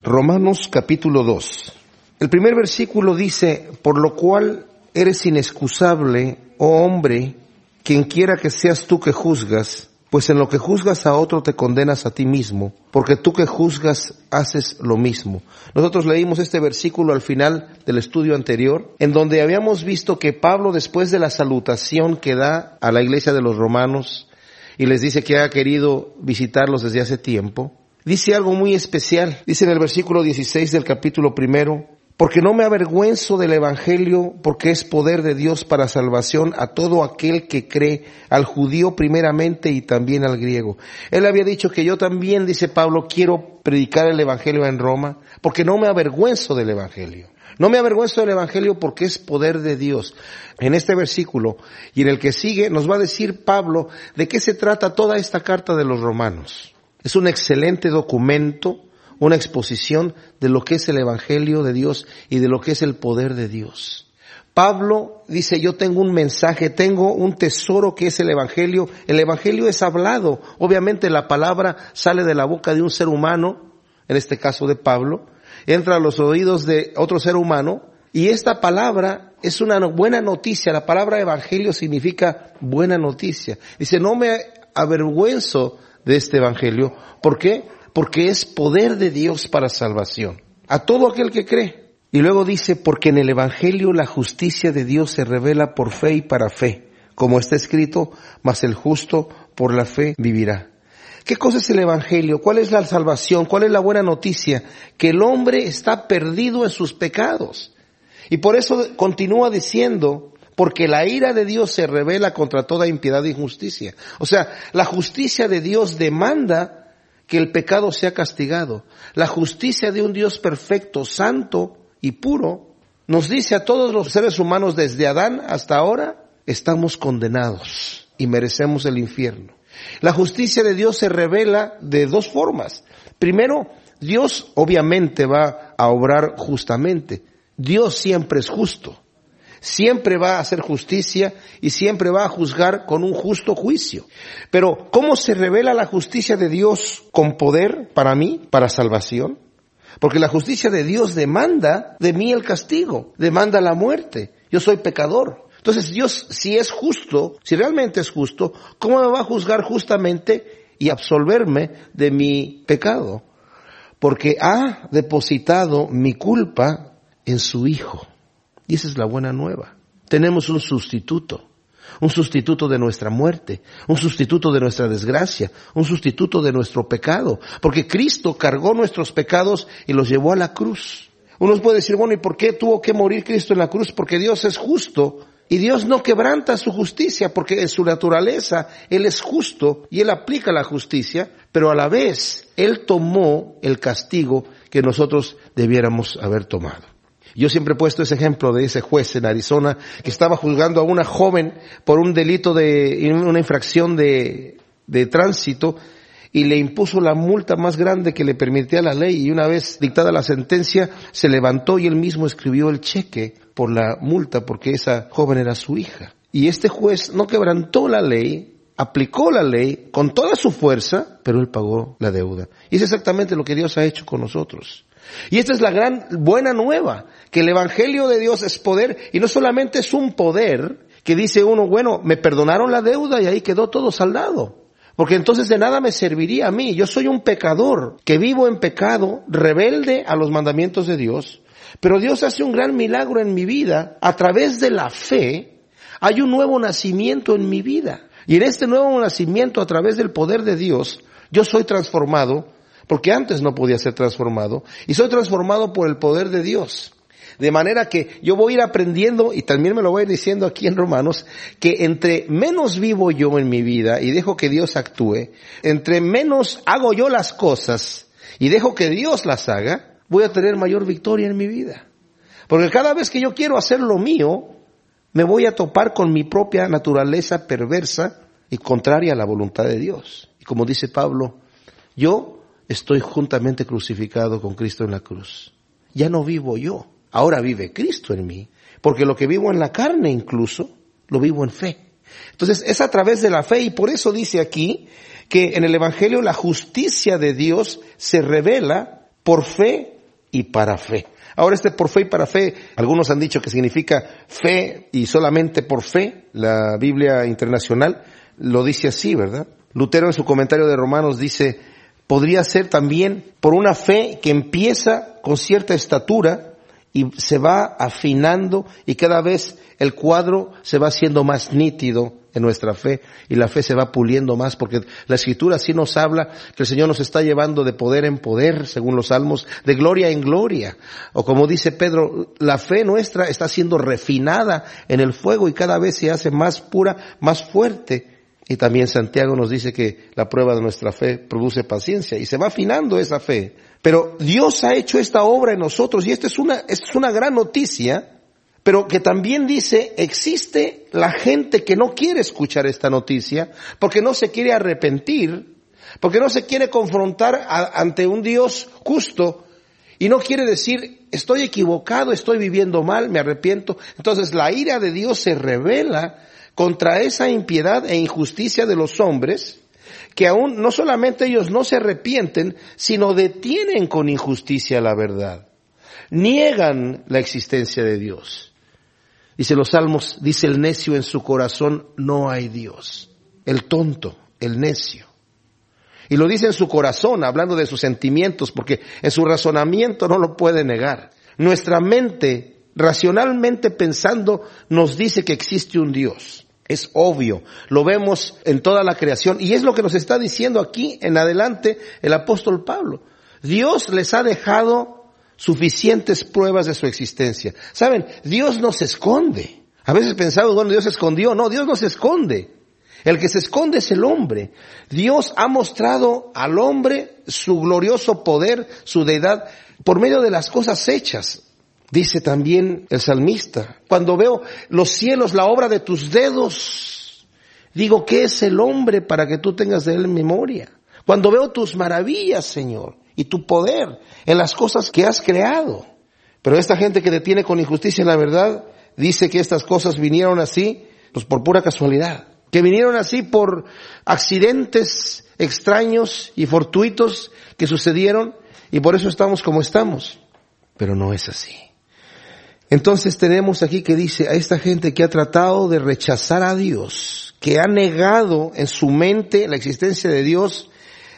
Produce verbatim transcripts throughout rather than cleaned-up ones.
Romanos capítulo dos. El primer versículo dice: por lo cual eres inexcusable, oh hombre, quien quiera que seas tú que juzgas, pues en lo que juzgas a otro te condenas a ti mismo, porque tú que juzgas haces lo mismo. Nosotros leímos este versículo al final del estudio anterior, en donde habíamos visto que Pablo, después de la salutación que da a la iglesia de los romanos, y les dice que ha querido visitarlos desde hace tiempo, dice algo muy especial. Dice en el versículo dieciséis del capítulo primero: porque no me avergüenzo del evangelio, porque es poder de Dios para salvación a todo aquel que cree, al judío primeramente y también al griego. Él había dicho que yo también, dice Pablo, quiero predicar el evangelio en Roma, porque no me avergüenzo del evangelio. No me avergüenzo del evangelio porque es poder de Dios. En este versículo y en el que sigue nos va a decir Pablo de qué se trata toda esta carta de los romanos. Es un excelente documento, una exposición de lo que es el evangelio de Dios y de lo que es el poder de Dios. Pablo dice: yo tengo un mensaje, tengo un tesoro que es el evangelio. El evangelio es hablado. Obviamente la palabra sale de la boca de un ser humano, en este caso de Pablo, entra a los oídos de otro ser humano, y esta palabra es una buena noticia. La palabra evangelio significa buena noticia. Dice: no me avergüenzo de este evangelio. ¿Por qué? Porque es poder de Dios para salvación a todo aquel que cree. Y luego dice: porque en el evangelio la justicia de Dios se revela por fe y para fe, como está escrito: mas el justo por la fe vivirá. ¿Qué cosa es el evangelio? ¿Cuál es la salvación? ¿Cuál es la buena noticia? Que el hombre está perdido en sus pecados. Y por eso continúa diciendo: porque la ira de Dios se revela contra toda impiedad e injusticia. O sea, la justicia de Dios demanda que el pecado sea castigado. La justicia de un Dios perfecto, santo y puro nos dice a todos los seres humanos desde Adán hasta ahora: estamos condenados y merecemos el infierno. La justicia de Dios se revela de dos formas. Primero, Dios obviamente va a obrar justamente. Dios siempre es justo. Siempre va a hacer justicia y siempre va a juzgar con un justo juicio. Pero ¿cómo se revela la justicia de Dios con poder para mí, para salvación? Porque la justicia de Dios demanda de mí el castigo, demanda la muerte. Yo soy pecador. Entonces Dios, si es justo, si realmente es justo, ¿cómo me va a juzgar justamente y absolverme de mi pecado? Porque ha depositado mi culpa en su Hijo. Y esa es la buena nueva. Tenemos un sustituto, un sustituto de nuestra muerte, un sustituto de nuestra desgracia, un sustituto de nuestro pecado, porque Cristo cargó nuestros pecados y los llevó a la cruz. Uno puede decir: bueno, ¿y por qué tuvo que morir Cristo en la cruz? Porque Dios es justo y Dios no quebranta su justicia, porque en su naturaleza Él es justo y Él aplica la justicia, pero a la vez Él tomó el castigo que nosotros debiéramos haber tomado. Yo siempre he puesto ese ejemplo de ese juez en Arizona que estaba juzgando a una joven por un delito de, una infracción de, de tránsito, y le impuso la multa más grande que le permitía la ley, y una vez dictada la sentencia se levantó y él mismo escribió el cheque por la multa porque esa joven era su hija. Y este juez no quebrantó la ley, aplicó la ley con toda su fuerza, pero él pagó la deuda. Y es exactamente lo que Dios ha hecho con nosotros. Y esta es la gran buena nueva, que el evangelio de Dios es poder, y no solamente es un poder que dice uno: bueno, me perdonaron la deuda y ahí quedó todo saldado, porque entonces de nada me serviría a mí. Yo soy un pecador que vivo en pecado, rebelde a los mandamientos de Dios, pero Dios hace un gran milagro en mi vida. A través de la fe hay un nuevo nacimiento en mi vida, y en este nuevo nacimiento, a través del poder de Dios, yo soy transformado, porque antes no podía ser transformado, y soy transformado por el poder de Dios. De manera que yo voy a ir aprendiendo, y también me lo voy a ir diciendo aquí en Romanos, que entre menos vivo yo en mi vida y dejo que Dios actúe, entre menos hago yo las cosas y dejo que Dios las haga, voy a tener mayor victoria en mi vida. Porque cada vez que yo quiero hacer lo mío, me voy a topar con mi propia naturaleza perversa y contraria a la voluntad de Dios. Y como dice Pablo: yo estoy juntamente crucificado con Cristo en la cruz. Ya no vivo yo, ahora vive Cristo en mí, porque lo que vivo en la carne incluso, lo vivo en fe. Entonces es a través de la fe, y por eso dice aquí que en el evangelio la justicia de Dios se revela por fe y para fe. Ahora este por fe y para fe, algunos han dicho que significa fe y solamente por fe. La Biblia Internacional lo dice así, ¿verdad? Lutero en su comentario de Romanos dice, podría ser también por una fe que empieza con cierta estatura y se va afinando y cada vez el cuadro se va haciendo más nítido en nuestra fe y la fe se va puliendo más, porque la Escritura sí nos habla que el Señor nos está llevando de poder en poder, según los Salmos, de gloria en gloria. O como dice Pedro, la fe nuestra está siendo refinada en el fuego y cada vez se hace más pura, más fuerte. Y también Santiago nos dice que la prueba de nuestra fe produce paciencia y se va afinando esa fe. Pero Dios ha hecho esta obra en nosotros y esta es una, esta es una gran noticia. Pero que también dice, existe la gente que no quiere escuchar esta noticia, porque no se quiere arrepentir, porque no se quiere confrontar a, ante un Dios justo, y no quiere decir, estoy equivocado, estoy viviendo mal, me arrepiento. Entonces la ira de Dios se revela contra esa impiedad e injusticia de los hombres, que aún no solamente ellos no se arrepienten, sino detienen con injusticia la verdad. Niegan la existencia de Dios. Dice los Salmos, dice el necio en su corazón, no hay Dios. El tonto, el necio. Y lo dice en su corazón, hablando de sus sentimientos, porque en su razonamiento no lo puede negar. Nuestra mente, racionalmente pensando, nos dice que existe un Dios. Es obvio, lo vemos en toda la creación, y es lo que nos está diciendo aquí en adelante el apóstol Pablo. Dios les ha dejado suficientes pruebas de su existencia. ¿Saben? Dios no se esconde. A veces pensamos, bueno, Dios se escondió. No, Dios no se esconde. El que se esconde es el hombre. Dios ha mostrado al hombre su glorioso poder, su deidad, por medio de las cosas hechas. Dice también el salmista, cuando veo los cielos, la obra de tus dedos, digo, ¿qué es el hombre para que tú tengas de él memoria? Cuando veo tus maravillas, Señor, y tu poder en las cosas que has creado. Pero esta gente que detiene con injusticia la verdad, dice que estas cosas vinieron así, pues por pura casualidad. Que vinieron así por accidentes extraños y fortuitos que sucedieron, y por eso estamos como estamos. Pero no es así. Entonces tenemos aquí que dice a esta gente que ha tratado de rechazar a Dios, que ha negado en su mente la existencia de Dios,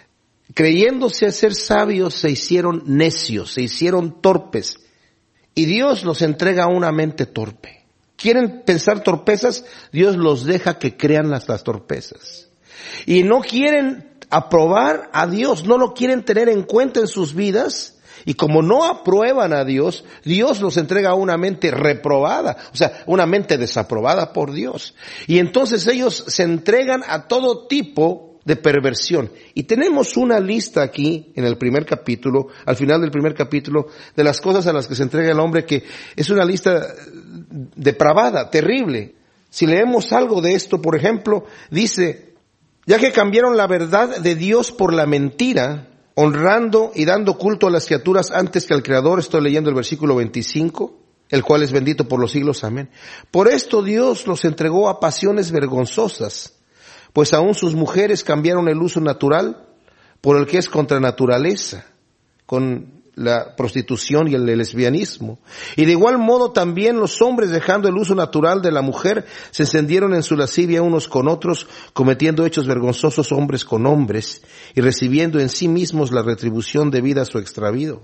creyéndose ser sabios, se hicieron necios, se hicieron torpes. Y Dios los entrega a una mente torpe. ¿Quieren pensar torpezas? Dios los deja que crean las, las torpezas. Y no quieren aprobar a Dios, no lo quieren tener en cuenta en sus vidas. Y como no aprueban a Dios, Dios los entrega a una mente reprobada, o sea, una mente desaprobada por Dios. Y entonces ellos se entregan a todo tipo de perversión. Y tenemos una lista aquí en el primer capítulo, al final del primer capítulo, de las cosas a las que se entrega el hombre, que es una lista depravada, terrible. Si leemos algo de esto, por ejemplo, dice, ya que cambiaron la verdad de Dios por la mentira, honrando y dando culto a las criaturas antes que al Creador, estoy leyendo el versículo veinticinco, el cual es bendito por los siglos, amén. Por esto Dios los entregó a pasiones vergonzosas, pues aún sus mujeres cambiaron el uso natural por el que es contra naturaleza, con la prostitución y el lesbianismo. Y de igual modo también los hombres, dejando el uso natural de la mujer, se encendieron en su lascivia unos con otros, cometiendo hechos vergonzosos hombres con hombres, y recibiendo en sí mismos la retribución debida a su extravío.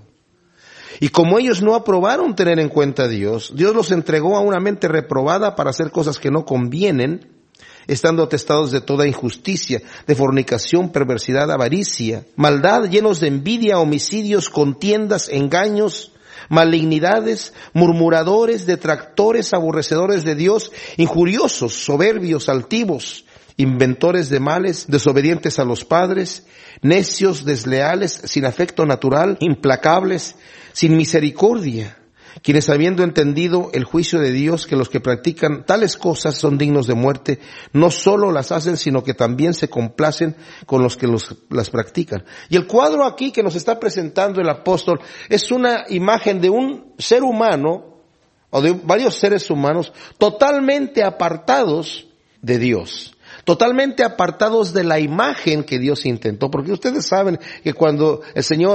Y como ellos no aprobaron tener en cuenta a Dios, Dios los entregó a una mente reprobada para hacer cosas que no convienen, estando atestados de toda injusticia, de fornicación, perversidad, avaricia, maldad, llenos de envidia, homicidios, contiendas, engaños, malignidades, murmuradores, detractores, aborrecedores de Dios, injuriosos, soberbios, altivos, inventores de males, desobedientes a los padres, necios, desleales, sin afecto natural, implacables, sin misericordia, quienes habiendo entendido el juicio de Dios, que los que practican tales cosas son dignos de muerte, no solo las hacen, sino que también se complacen con los que los, las practican. Y el cuadro aquí que nos está presentando el apóstol es una imagen de un ser humano, o de varios seres humanos, totalmente apartados de Dios. Totalmente apartados de la imagen que Dios intentó. Porque ustedes saben que cuando el Señor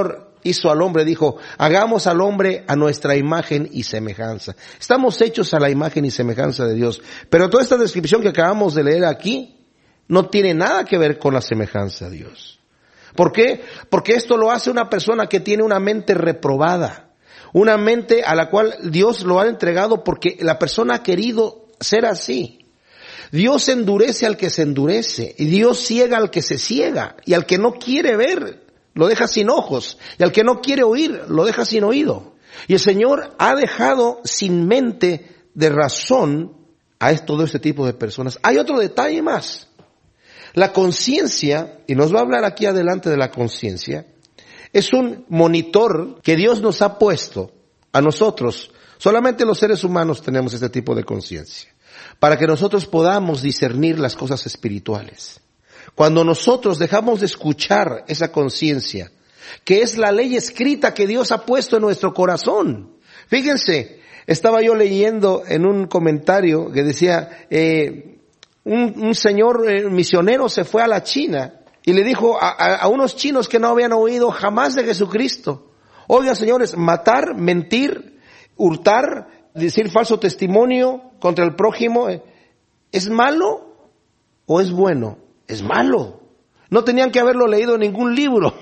hizo al hombre, dijo, hagamos al hombre a nuestra imagen y semejanza. Estamos hechos a la imagen y semejanza de Dios. Pero toda esta descripción que acabamos de leer aquí no tiene nada que ver con la semejanza a Dios. ¿Por qué? Porque esto lo hace una persona que tiene una mente reprobada. Una mente a la cual Dios lo ha entregado porque la persona ha querido ser así. Dios endurece al que se endurece y Dios ciega al que se ciega, y al que no quiere ver lo deja sin ojos, y al que no quiere oír lo deja sin oído. Y el Señor ha dejado sin mente de razón a todo este tipo de personas. Hay otro detalle más. La conciencia, y nos va a hablar aquí adelante de la conciencia, es un monitor que Dios nos ha puesto a nosotros. Solamente los seres humanos tenemos este tipo de conciencia, para que nosotros podamos discernir las cosas espirituales. Cuando nosotros dejamos de escuchar esa conciencia, que es la ley escrita que Dios ha puesto en nuestro corazón. Fíjense, estaba yo leyendo en un comentario que decía, eh, un, un señor eh, misionero se fue a la China y le dijo a, a, a unos chinos que no habían oído jamás de Jesucristo: oigan, señores, matar, mentir, hurtar, decir falso testimonio contra el prójimo, ¿es malo o es bueno? Es malo. No tenían que haberlo leído en ningún libro.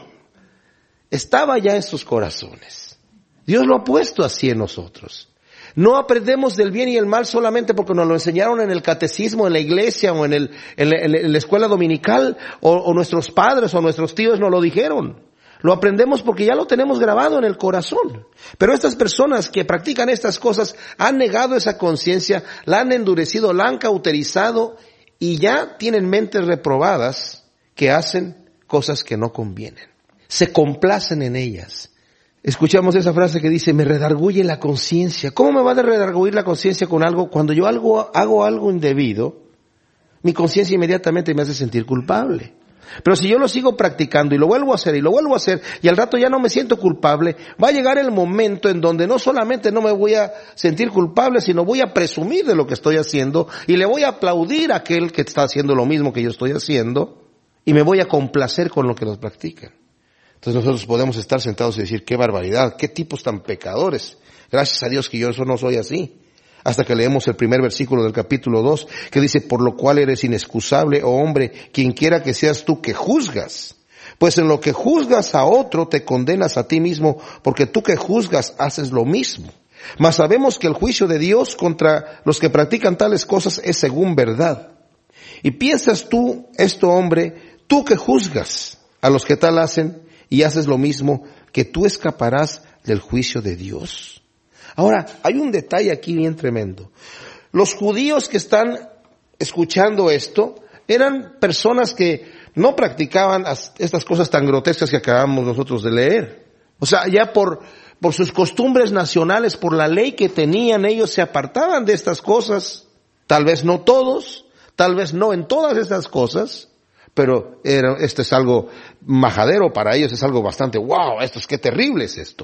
Estaba ya en sus corazones. Dios lo ha puesto así en nosotros. No aprendemos del bien y el mal solamente porque nos lo enseñaron en el catecismo, en la iglesia o en, el, en, la, en la escuela dominical, o, o nuestros padres o nuestros tíos nos lo dijeron. Lo aprendemos porque ya lo tenemos grabado en el corazón. Pero estas personas que practican estas cosas han negado esa conciencia, la han endurecido, la han cauterizado y ya tienen mentes reprobadas que hacen cosas que no convienen. Se complacen en ellas. Escuchamos esa frase que dice, me redarguye la conciencia. ¿Cómo me va a redarguir la conciencia con algo? Cuando yo algo, hago algo indebido, mi conciencia inmediatamente me hace sentir culpable. Pero si yo lo sigo practicando y lo vuelvo a hacer y lo vuelvo a hacer y al rato ya no me siento culpable, va a llegar el momento en donde no solamente no me voy a sentir culpable, sino voy a presumir de lo que estoy haciendo y le voy a aplaudir a aquel que está haciendo lo mismo que yo estoy haciendo y me voy a complacer con lo que los practican. Entonces nosotros podemos estar sentados y decir, qué barbaridad, qué tipos tan pecadores. Gracias a Dios que yo eso no soy así. Hasta que leemos el primer versículo del capítulo dos, que dice, por lo cual eres inexcusable, oh hombre, quien quiera que seas tú que juzgas. Pues en lo que juzgas a otro, te condenas a ti mismo, porque tú que juzgas haces lo mismo. Mas sabemos que el juicio de Dios contra los que practican tales cosas es según verdad. Y piensas tú, esto hombre, tú que juzgas a los que tal hacen, y haces lo mismo, que tú escaparás del juicio de Dios. Ahora, hay un detalle aquí bien tremendo. Los judíos que están escuchando esto eran personas que no practicaban estas cosas tan grotescas que acabamos nosotros de leer. O sea, ya por, por sus costumbres nacionales, por la ley que tenían, ellos se apartaban de estas cosas. Tal vez no todos, tal vez no en todas estas cosas, pero era, esto es algo majadero para ellos, es algo bastante, wow, esto es qué terrible es esto.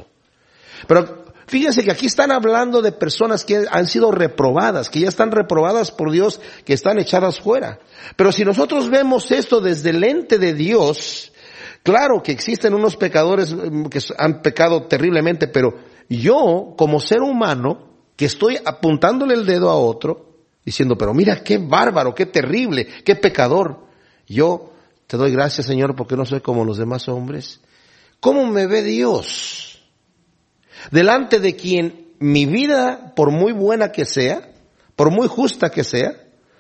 Pero fíjense que aquí están hablando de personas que han sido reprobadas, que ya están reprobadas por Dios, que están echadas fuera. Pero si nosotros vemos esto desde el lente de Dios, claro que existen unos pecadores que han pecado terriblemente, pero yo, como ser humano, que estoy apuntándole el dedo a otro, diciendo, pero mira qué bárbaro, qué terrible, qué pecador. Yo te doy gracias, Señor, porque no soy como los demás hombres. ¿Cómo me ve Dios? Delante de quien mi vida, por muy buena que sea, por muy justa que sea,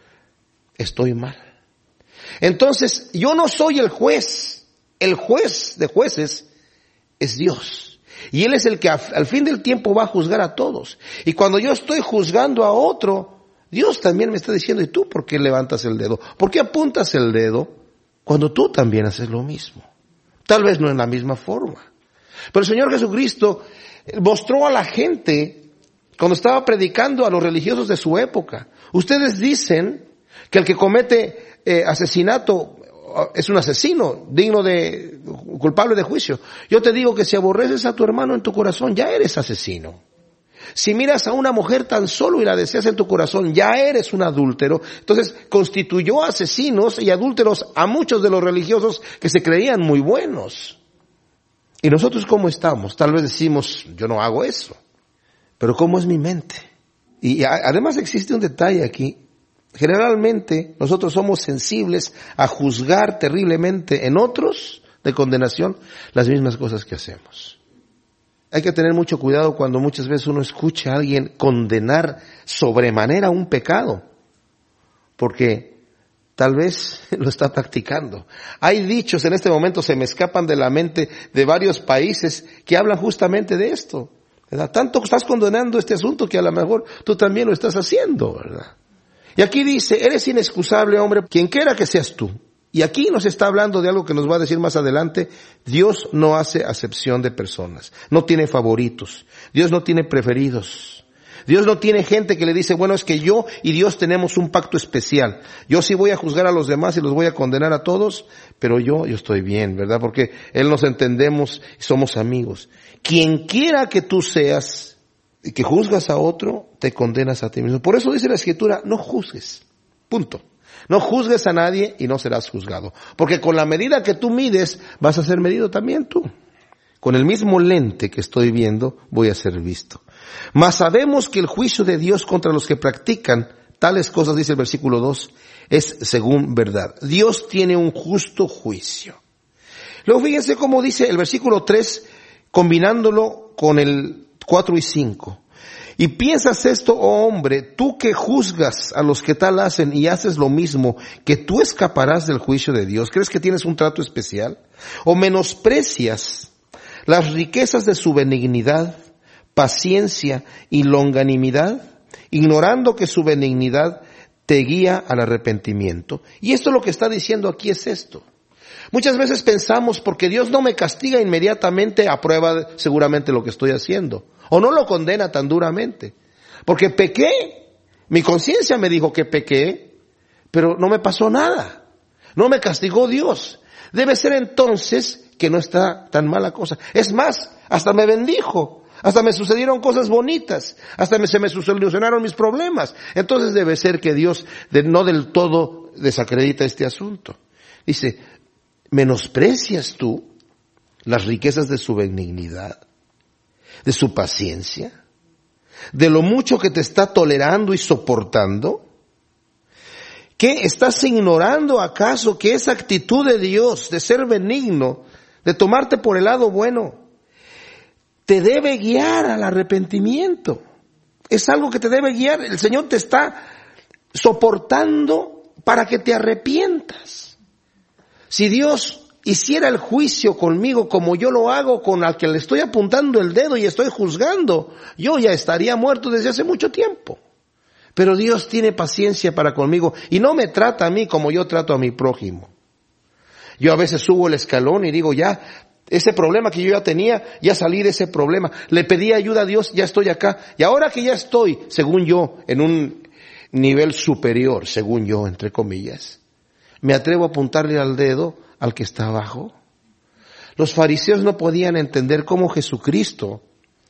estoy mal. Entonces, yo no soy el juez. El juez de jueces es Dios. Y Él es el que al fin del tiempo va a juzgar a todos. Y cuando yo estoy juzgando a otro, Dios también me está diciendo, ¿y tú por qué levantas el dedo? ¿Por qué apuntas el dedo cuando tú también haces lo mismo? Tal vez no en la misma forma. Pero el Señor Jesucristo mostró a la gente, cuando estaba predicando a los religiosos de su época, ustedes dicen que el que comete eh, asesinato es un asesino, digno de, culpable de juicio. Yo te digo que si aborreces a tu hermano en tu corazón, ya eres asesino. Si miras a una mujer tan solo y la deseas en tu corazón, ya eres un adúltero. Entonces constituyó asesinos y adúlteros a muchos de los religiosos que se creían muy buenos. ¿Y nosotros cómo estamos? Tal vez decimos, yo no hago eso. Pero ¿cómo es mi mente? Y además existe un detalle aquí. Generalmente nosotros somos sensibles a juzgar terriblemente en otros de condenación las mismas cosas que hacemos. Hay que tener mucho cuidado cuando muchas veces uno escucha a alguien condenar sobremanera un pecado, porque tal vez lo está practicando. Hay dichos en este momento, se me escapan de la mente, de varios países que hablan justamente de esto, ¿verdad? Tanto estás condenando este asunto que a lo mejor tú también lo estás haciendo, ¿verdad? Y aquí dice, eres inexcusable, hombre, quien quiera que seas tú. Y aquí nos está hablando de algo que nos va a decir más adelante. Dios no hace acepción de personas. No tiene favoritos. Dios no tiene preferidos. Dios no tiene gente que le dice, bueno, es que yo y Dios tenemos un pacto especial. Yo sí voy a juzgar a los demás y los voy a condenar a todos, pero yo, yo estoy bien, ¿verdad? Porque Él nos entendemos y somos amigos. Quien quiera que tú seas, y que juzgas a otro, te condenas a ti mismo. Por eso dice la Escritura, no juzgues. Punto. No juzgues a nadie y no serás juzgado. Porque con la medida que tú mides, vas a ser medido también tú. Con el mismo lente que estoy viendo, voy a ser visto. Mas sabemos que el juicio de Dios contra los que practican tales cosas, dice el versículo dos, es según verdad. Dios tiene un justo juicio. Luego fíjense cómo dice el versículo tres, combinándolo con el cuatro y cinco. Y piensas esto, oh hombre, tú que juzgas a los que tal hacen y haces lo mismo, que tú escaparás del juicio de Dios. ¿Crees que tienes un trato especial? ¿O menosprecias las riquezas de su benignidad, paciencia y longanimidad, ignorando que su benignidad te guía al arrepentimiento? Y esto lo que está diciendo aquí es esto. Muchas veces pensamos, porque Dios no me castiga inmediatamente, aprueba seguramente lo que estoy haciendo. O no lo condena tan duramente. Porque pequé, mi conciencia me dijo que pequé, pero no me pasó nada. No me castigó Dios. Debe ser entonces que no está tan mala cosa. Es más, hasta me bendijo. Hasta me sucedieron cosas bonitas. Hasta me, se me solucionaron mis problemas. Entonces debe ser que Dios de, no del todo desacredita este asunto. Dice, ¿menosprecias tú las riquezas de su benignidad, de su paciencia, de lo mucho que te está tolerando y soportando? ¿Qué estás ignorando acaso que esa actitud de Dios, de ser benigno, de tomarte por el lado bueno, te debe guiar al arrepentimiento? Es algo que te debe guiar. El Señor te está soportando para que te arrepientas. Si Dios hiciera el juicio conmigo como yo lo hago con al que le estoy apuntando el dedo y estoy juzgando, yo ya estaría muerto desde hace mucho tiempo. Pero Dios tiene paciencia para conmigo y no me trata a mí como yo trato a mi prójimo. Yo a veces subo el escalón y digo, ya, ese problema que yo ya tenía, ya salí de ese problema. Le pedí ayuda a Dios, ya estoy acá. Y ahora que ya estoy, según yo, en un nivel superior, según yo, entre comillas, me atrevo a apuntarle al dedo al que está abajo. Los fariseos no podían entender cómo Jesucristo,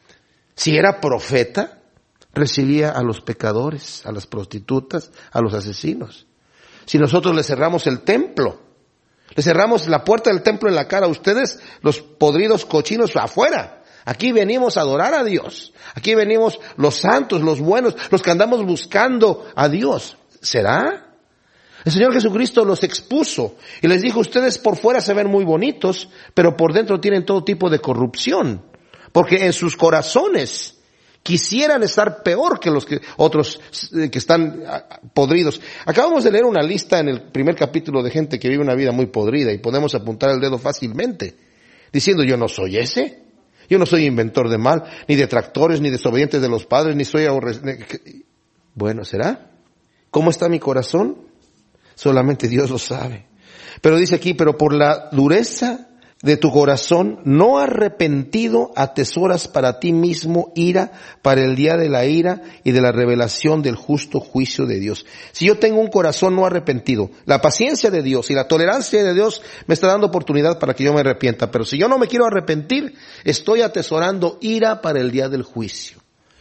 si era profeta, recibía a los pecadores, a las prostitutas, a los asesinos. Si nosotros le cerramos el templo, le cerramos la puerta del templo en la cara a ustedes, los podridos cochinos afuera. Aquí venimos a adorar a Dios. Aquí venimos los santos, los buenos, los que andamos buscando a Dios. ¿Será? El Señor Jesucristo los expuso y les dijo, ustedes por fuera se ven muy bonitos, pero por dentro tienen todo tipo de corrupción, porque en sus corazones quisieran estar peor que los que otros que están podridos. Acabamos de leer una lista en el primer capítulo de gente que vive una vida muy podrida y podemos apuntar el dedo fácilmente, diciendo, yo no soy ese, yo no soy inventor de mal, ni detractores, ni desobedientes de los padres, ni soy aborrecido. Bueno, ¿será? ¿Cómo está mi corazón? Solamente Dios lo sabe. Pero dice aquí, pero por la dureza de tu corazón, no arrepentido, atesoras para ti mismo ira para el día de la ira y de la revelación del justo juicio de Dios. Si yo tengo un corazón no arrepentido, la paciencia de Dios y la tolerancia de Dios me está dando oportunidad para que yo me arrepienta. Pero si yo no me quiero arrepentir, estoy atesorando ira para el día del juicio.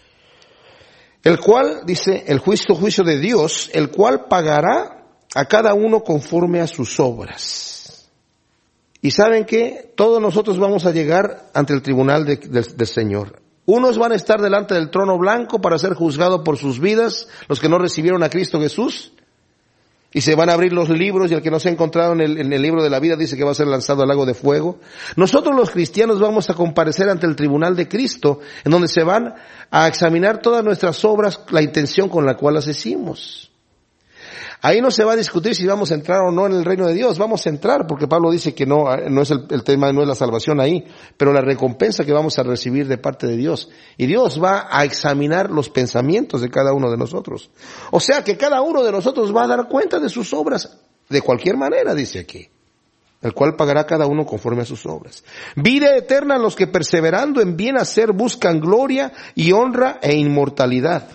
El cual, dice, el justo juicio de Dios, el cual pagará a cada uno conforme a sus obras. Y ¿saben qué? Todos nosotros vamos a llegar ante el tribunal de, de, del Señor. Unos van a estar delante del trono blanco para ser juzgados por sus vidas, los que no recibieron a Cristo Jesús. Y se van a abrir los libros, y el que no se ha encontrado en el, en el libro de la vida dice que va a ser lanzado al lago de fuego. Nosotros los cristianos vamos a comparecer ante el tribunal de Cristo, en donde se van a examinar todas nuestras obras, la intención con la cual las hicimos. Ahí no se va a discutir si vamos a entrar o no en el reino de Dios. Vamos a entrar, porque Pablo dice que no, no es el, el tema, no es la salvación ahí, pero la recompensa que vamos a recibir de parte de Dios. Y Dios va a examinar los pensamientos de cada uno de nosotros. O sea que cada uno de nosotros va a dar cuenta de sus obras, de cualquier manera, dice aquí, el cual pagará cada uno conforme a sus obras. Vida eterna a los que perseverando en bien hacer buscan gloria y honra e inmortalidad.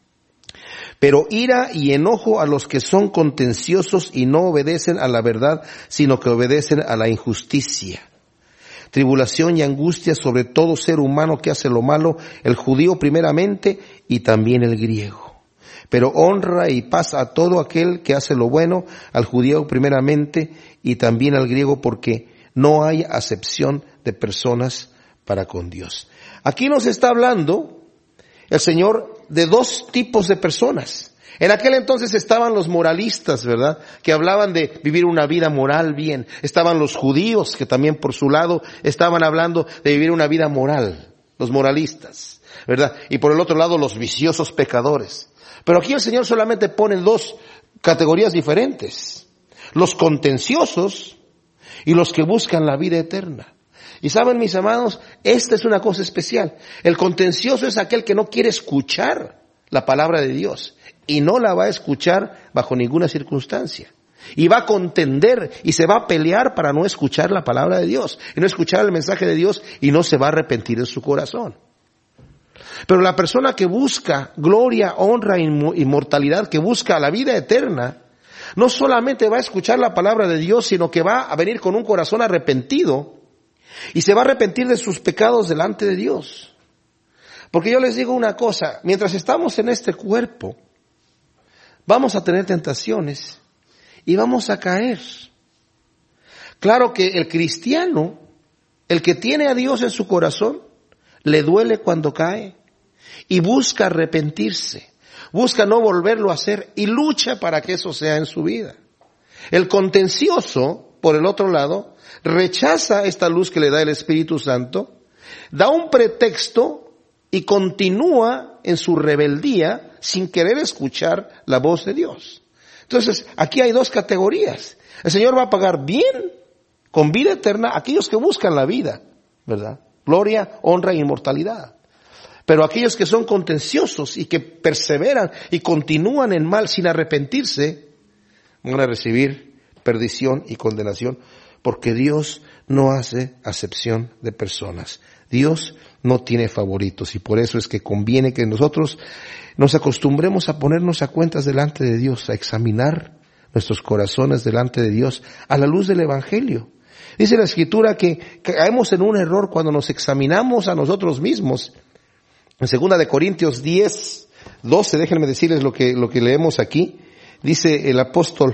Pero ira y enojo a los que son contenciosos y no obedecen a la verdad, sino que obedecen a la injusticia. Tribulación y angustia sobre todo ser humano que hace lo malo, el judío primeramente y también el griego. Pero honra y paz a todo aquel que hace lo bueno, al judío primeramente y también al griego, porque no hay acepción de personas para con Dios. Aquí nos está hablando el Señor de dos tipos de personas. En aquel entonces estaban los moralistas, ¿verdad?, que hablaban de vivir una vida moral bien. Estaban los judíos, que también por su lado estaban hablando de vivir una vida moral, los moralistas, ¿verdad? Y por el otro lado los viciosos pecadores. Pero aquí el Señor solamente pone dos categorías diferentes: los contenciosos y los que buscan la vida eterna. Y saben, mis amados, esta es una cosa especial. El contencioso es aquel que no quiere escuchar la palabra de Dios y no la va a escuchar bajo ninguna circunstancia. Y va a contender y se va a pelear para no escuchar la palabra de Dios y no escuchar el mensaje de Dios, y no se va a arrepentir en su corazón. Pero la persona que busca gloria, honra e inmortalidad, que busca la vida eterna, no solamente va a escuchar la palabra de Dios, sino que va a venir con un corazón arrepentido y se va a arrepentir de sus pecados delante de Dios. Porque yo les digo una cosa: mientras estamos en este cuerpo, vamos a tener tentaciones y vamos a caer. Claro que el cristiano, el que tiene a Dios en su corazón, le duele cuando cae y busca arrepentirse, busca no volverlo a hacer y lucha para que eso sea en su vida. El contencioso, por el otro lado, rechaza esta luz que le da el Espíritu Santo, da un pretexto y continúa en su rebeldía sin querer escuchar la voz de Dios. Entonces, aquí hay dos categorías. El Señor va a pagar bien, con vida eterna, a aquellos que buscan la vida, ¿verdad? Gloria, honra e inmortalidad. Pero aquellos que son contenciosos y que perseveran y continúan en mal sin arrepentirse, van a recibir perdición y condenación, porque Dios no hace acepción de personas. Dios no tiene favoritos, y por eso es que conviene que nosotros nos acostumbremos a ponernos a cuentas delante de Dios, a examinar nuestros corazones delante de Dios a la luz del Evangelio. Dice la Escritura que caemos en un error cuando nos examinamos a nosotros mismos. En segunda de Corintios diez, doce, déjenme decirles lo que, lo que leemos aquí. Dice el apóstol,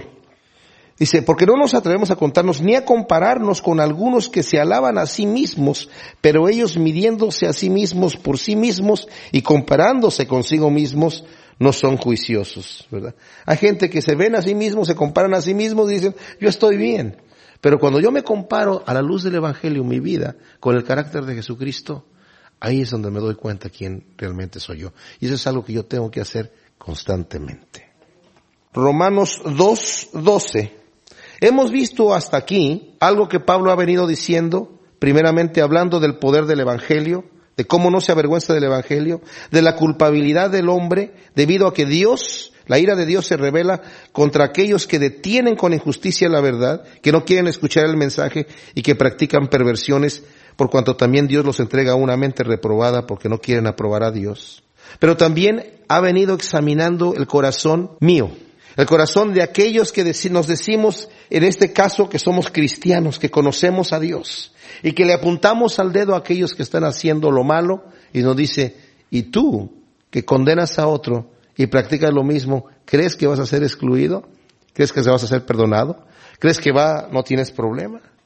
dice: porque no nos atrevemos a contarnos ni a compararnos con algunos que se alaban a sí mismos, pero ellos midiéndose a sí mismos por sí mismos y comparándose consigo mismos, no son juiciosos, ¿verdad? Hay gente que se ven a sí mismos, se comparan a sí mismos y dicen: yo estoy bien. Pero cuando yo me comparo a la luz del Evangelio mi vida con el carácter de Jesucristo, ahí es donde me doy cuenta quién realmente soy yo. Y eso es algo que yo tengo que hacer constantemente. Romanos dos, doce. Hemos visto hasta aquí algo que Pablo ha venido diciendo, primeramente hablando del poder del Evangelio, de cómo no se avergüenza del Evangelio, de la culpabilidad del hombre, debido a que Dios, la ira de Dios se revela contra aquellos que detienen con injusticia la verdad, que no quieren escuchar el mensaje y que practican perversiones, por cuanto también Dios los entrega a una mente reprobada porque no quieren aprobar a Dios. Pero también ha venido examinando el corazón mío, el corazón de aquellos que nos decimos, en este caso, que somos cristianos, que conocemos a Dios, y que le apuntamos al dedo a aquellos que están haciendo lo malo, y nos dice: ¿y tú, que condenas a otro y practicas lo mismo, crees que vas a ser excluido? ¿Crees que vas a ser perdonado? ¿Crees que va, no tienes problema?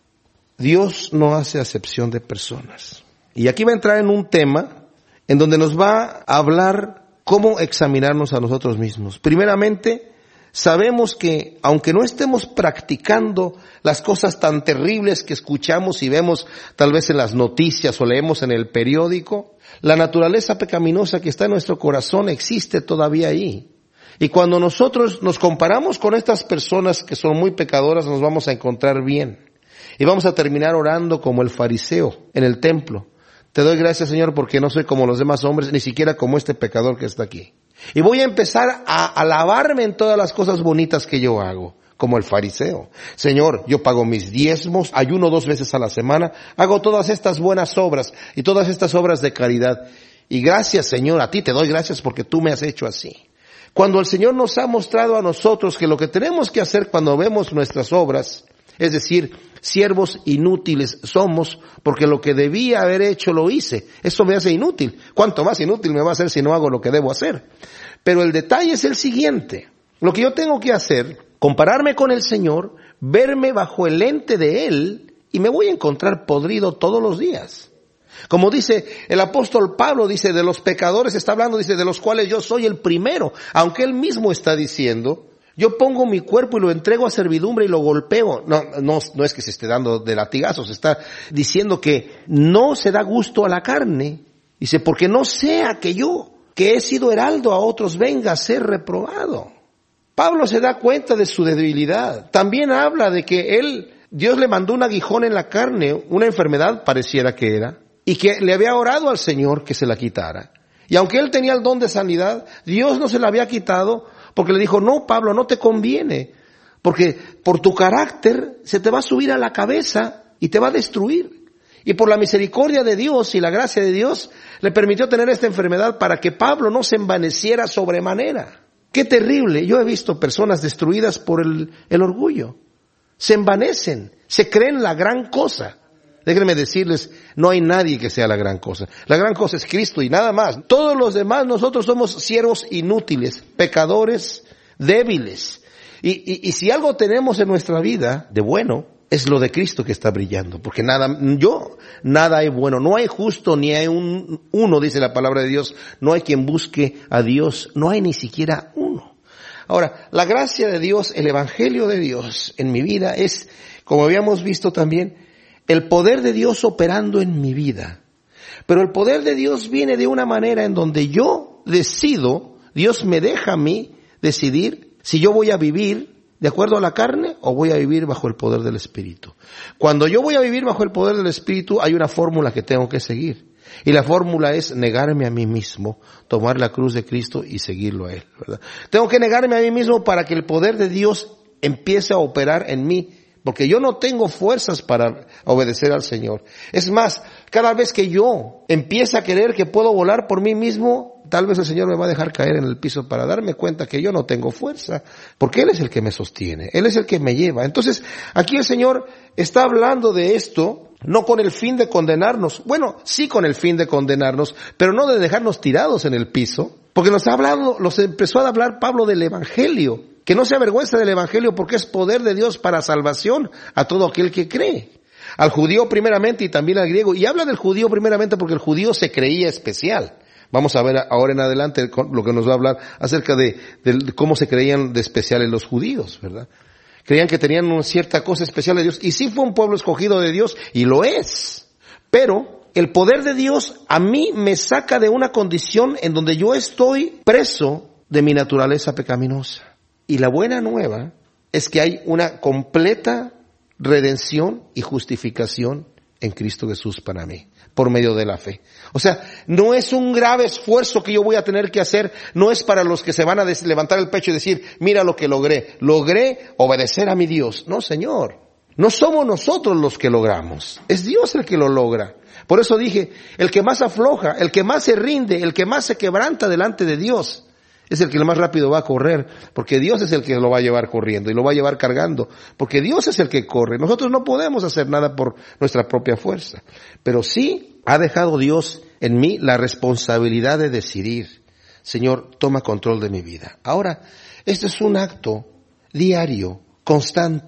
Dios no hace acepción de personas. Y aquí va a entrar en un tema en donde nos va a hablar cómo examinarnos a nosotros mismos. Primeramente, sabemos que aunque no estemos practicando las cosas tan terribles que escuchamos y vemos tal vez en las noticias o leemos en el periódico, la naturaleza pecaminosa que está en nuestro corazón existe todavía ahí. Y cuando nosotros nos comparamos con estas personas que son muy pecadoras, nos vamos a encontrar bien. Y vamos a terminar orando como el fariseo en el templo. Te doy gracias, Señor, porque no soy como los demás hombres, ni siquiera como este pecador que está aquí. Y voy a empezar a alabarme en todas las cosas bonitas que yo hago, como el fariseo. Señor, yo pago mis diezmos, ayuno dos veces a la semana, hago todas estas buenas obras y todas estas obras de caridad. Y gracias, Señor, a ti te doy gracias porque tú me has hecho así. Cuando el Señor nos ha mostrado a nosotros que lo que tenemos que hacer cuando vemos nuestras obras, es decir, siervos inútiles somos, porque lo que debía haber hecho lo hice. Eso me hace inútil. ¿Cuánto más inútil me va a hacer si no hago lo que debo hacer? Pero el detalle es el siguiente. Lo que yo tengo que hacer, compararme con el Señor, verme bajo el lente de Él, y me voy a encontrar podrido todos los días. Como dice el apóstol Pablo, dice, de los pecadores está hablando, dice, de los cuales yo soy el primero. Aunque él mismo está diciendo, yo pongo mi cuerpo y lo entrego a servidumbre y lo golpeo. No, no, no es que se esté dando de latigazos, está diciendo que no se da gusto a la carne. Dice, porque no sea que yo, que he sido heraldo a otros, venga a ser reprobado. Pablo se da cuenta de su debilidad. También habla de que él, Dios le mandó un aguijón en la carne, una enfermedad pareciera que era, y que le había orado al Señor que se la quitara. Y aunque él tenía el don de sanidad, Dios no se la había quitado, porque le dijo, no, Pablo, no te conviene, porque por tu carácter se te va a subir a la cabeza y te va a destruir. Y por la misericordia de Dios y la gracia de Dios, le permitió tener esta enfermedad para que Pablo no se envaneciera sobremanera. ¡Qué terrible! Yo he visto personas destruidas por el, el orgullo. Se envanecen, se creen la gran cosa. Déjenme decirles, no hay nadie que sea la gran cosa. La gran cosa es Cristo y nada más. Todos los demás, nosotros somos siervos inútiles, pecadores, débiles. Y, y, y si algo tenemos en nuestra vida de bueno, es lo de Cristo que está brillando. Porque nada, yo, nada hay bueno. No hay justo ni hay un, uno, dice la palabra de Dios. No hay quien busque a Dios. No hay ni siquiera uno. Ahora, la gracia de Dios, el evangelio de Dios en mi vida es, como habíamos visto también, el poder de Dios operando en mi vida. Pero el poder de Dios viene de una manera en donde yo decido, Dios me deja a mí decidir si yo voy a vivir de acuerdo a la carne o voy a vivir bajo el poder del Espíritu. Cuando yo voy a vivir bajo el poder del Espíritu hay una fórmula que tengo que seguir. Y la fórmula es negarme a mí mismo, tomar la cruz de Cristo y seguirlo a Él, ¿verdad? Tengo que negarme a mí mismo para que el poder de Dios empiece a operar en mí. Porque yo no tengo fuerzas para obedecer al Señor. Es más, cada vez que yo empiezo a creer que puedo volar por mí mismo, tal vez el Señor me va a dejar caer en el piso para darme cuenta que yo no tengo fuerza. Porque Él es el que me sostiene, Él es el que me lleva. Entonces, aquí el Señor está hablando de esto, no con el fin de condenarnos. Bueno, sí con el fin de condenarnos, pero no de dejarnos tirados en el piso. Porque nos ha hablado, nos empezó a hablar Pablo del Evangelio. Que no se avergüenza del Evangelio porque es poder de Dios para salvación a todo aquel que cree. Al judío primeramente y también al griego. Y habla del judío primeramente porque el judío se creía especial. Vamos a ver ahora en adelante lo que nos va a hablar acerca de, de cómo se creían de especiales los judíos, ¿verdad? Creían que tenían una cierta cosa especial de Dios. Y sí fue un pueblo escogido de Dios y lo es. Pero el poder de Dios a mí me saca de una condición en donde yo estoy preso de mi naturaleza pecaminosa. Y la buena nueva es que hay una completa redención y justificación en Cristo Jesús para mí, por medio de la fe. O sea, no es un grave esfuerzo que yo voy a tener que hacer, no es para los que se van a des- levantar el pecho y decir, mira lo que logré, logré obedecer a mi Dios. No, Señor, no somos nosotros los que logramos, es Dios el que lo logra. Por eso dije, el que más afloja, el que más se rinde, el que más se quebranta delante de Dios, es el que más rápido va a correr, porque Dios es el que lo va a llevar corriendo y lo va a llevar cargando, porque Dios es el que corre. Nosotros no podemos hacer nada por nuestra propia fuerza, pero sí ha dejado Dios en mí la responsabilidad de decidir, Señor, toma control de mi vida. Ahora, este es un acto diario, constante.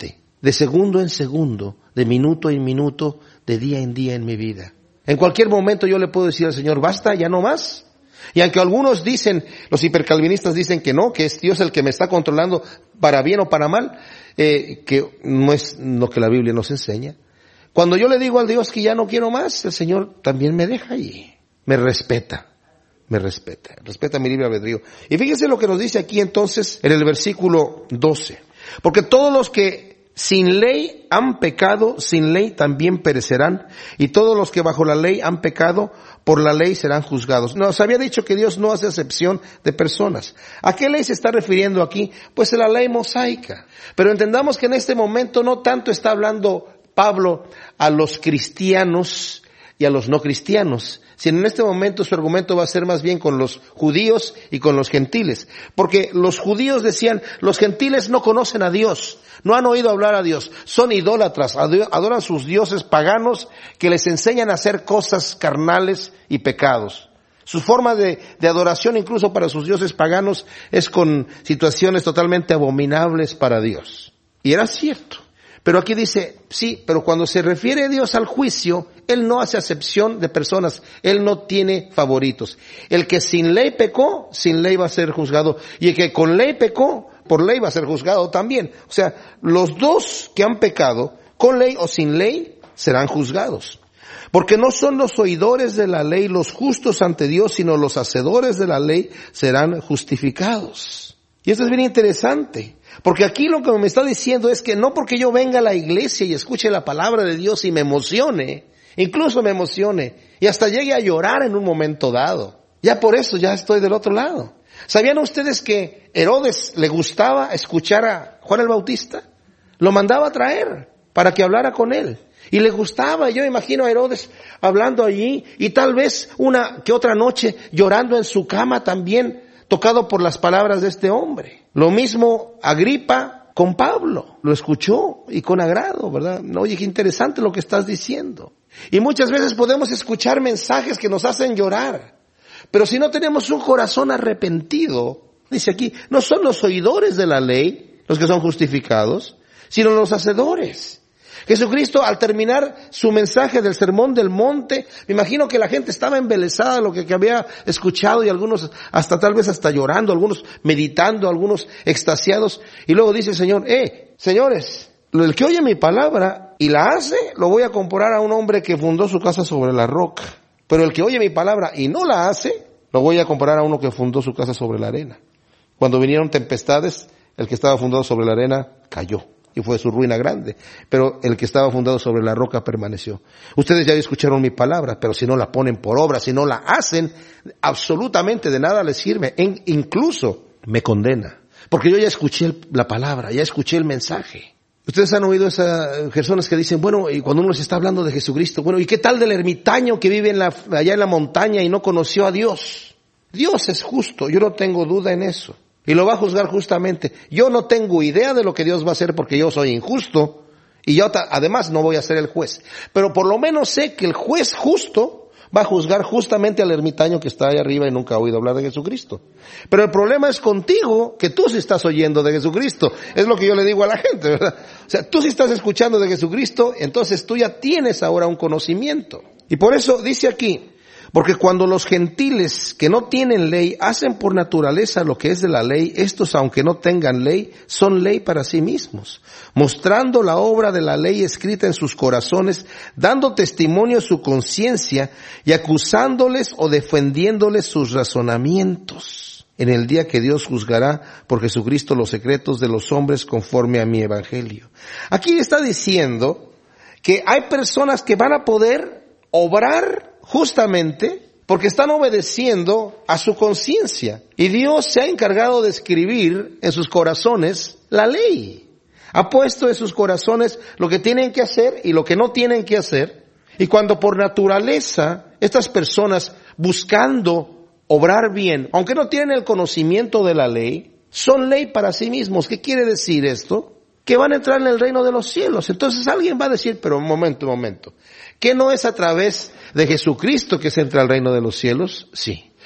de segundo en segundo, de minuto en minuto, de día en día en mi vida. En cualquier momento yo le puedo decir al Señor, basta, ya no más. Y aunque algunos dicen, los hipercalvinistas dicen que no, que es Dios el que me está controlando para bien o para mal, eh, que no es lo que la Biblia nos enseña. Cuando yo le digo al Dios que ya no quiero más, el Señor también me deja y me respeta. Me respeta, respeta mi libre albedrío. Y fíjense lo que nos dice aquí entonces en el versículo doce. Porque todos los que sin ley han pecado, sin ley también perecerán. Y todos los que bajo la ley han pecado, por la ley serán juzgados. Nos había dicho que Dios no hace excepción de personas. ¿A qué ley se está refiriendo aquí? Pues a la ley mosaica. Pero entendamos que en este momento no tanto está hablando Pablo a los cristianos y a los no cristianos, sino en este momento su argumento va a ser más bien con los judíos y con los gentiles. Porque los judíos decían, los gentiles no conocen a Dios, no han oído hablar a Dios, son idólatras, adoran sus dioses paganos que les enseñan a hacer cosas carnales y pecados. Su forma de, de adoración incluso para sus dioses paganos es con situaciones totalmente abominables para Dios. Y era cierto. Pero aquí dice, sí, pero cuando se refiere Dios al juicio, Él no hace acepción de personas, Él no tiene favoritos. El que sin ley pecó, sin ley va a ser juzgado. Y el que con ley pecó, por ley va a ser juzgado también. O sea, los dos que han pecado, con ley o sin ley, serán juzgados. Porque no son los oidores de la ley los justos ante Dios, sino los hacedores de la ley serán justificados. Y esto es bien interesante. Porque aquí lo que me está diciendo es que no porque yo venga a la iglesia y escuche la palabra de Dios y me emocione, incluso me emocione, y hasta llegue a llorar en un momento dado. Ya por eso ya estoy del otro lado. ¿Sabían ustedes que Herodes le gustaba escuchar a Juan el Bautista? Lo mandaba a traer para que hablara con él. Y le gustaba, yo imagino a Herodes hablando allí, y tal vez una que otra noche llorando en su cama también, tocado por las palabras de este hombre. Lo mismo Agripa con Pablo, lo escuchó y con agrado, ¿verdad? Oye, qué interesante lo que estás diciendo. Y muchas veces podemos escuchar mensajes que nos hacen llorar, pero si no tenemos un corazón arrepentido, dice aquí, no son los oidores de la ley los que son justificados, sino los hacedores. Jesucristo, al terminar su mensaje del Sermón del Monte, me imagino que la gente estaba embelesada de lo que, que había escuchado y algunos hasta tal vez hasta llorando, algunos meditando, algunos extasiados. Y luego dice el Señor, eh, señores, el que oye mi palabra y la hace, lo voy a comparar a un hombre que fundó su casa sobre la roca. Pero el que oye mi palabra y no la hace, lo voy a comparar a uno que fundó su casa sobre la arena. Cuando vinieron tempestades, el que estaba fundado sobre la arena cayó. Y fue su ruina grande. Pero el que estaba fundado sobre la roca permaneció. Ustedes ya escucharon mi palabra, pero si no la ponen por obra, si no la hacen, absolutamente de nada les sirve. En, incluso me condena. Porque yo ya escuché el, la palabra, ya escuché el mensaje. Ustedes han oído esas personas que dicen, bueno, y cuando uno se está hablando de Jesucristo, bueno, ¿y qué tal del ermitaño que vive en la, allá en la montaña y no conoció a Dios? Dios es justo, yo no tengo duda en eso. Y lo va a juzgar justamente. Yo no tengo idea de lo que Dios va a hacer porque yo soy injusto. Y yo además no voy a ser el juez. Pero por lo menos sé que el juez justo va a juzgar justamente al ermitaño que está ahí arriba y nunca ha oído hablar de Jesucristo. Pero el problema es contigo, que tú sí estás oyendo de Jesucristo. Es lo que yo le digo a la gente, ¿verdad? O sea, tú sí estás escuchando de Jesucristo, entonces tú ya tienes ahora un conocimiento. Y por eso dice aquí, porque cuando los gentiles que no tienen ley hacen por naturaleza lo que es de la ley, estos aunque no tengan ley, son ley para sí mismos, mostrando la obra de la ley escrita en sus corazones, dando testimonio a su conciencia y acusándoles o defendiéndoles sus razonamientos en el día que Dios juzgará por Jesucristo los secretos de los hombres conforme a mi evangelio. Aquí está diciendo que hay personas que van a poder obrar justamente porque están obedeciendo a su conciencia. Y Dios se ha encargado de escribir en sus corazones la ley. Ha puesto en sus corazones lo que tienen que hacer y lo que no tienen que hacer. Y cuando por naturaleza estas personas buscando obrar bien, aunque no tienen el conocimiento de la ley, son ley para sí mismos. ¿Qué quiere decir esto? Que van a entrar en el reino de los cielos. Entonces alguien va a decir, pero un momento, un momento. ¿Que no es a través de Jesucristo que se entra al reino de los cielos? Sí.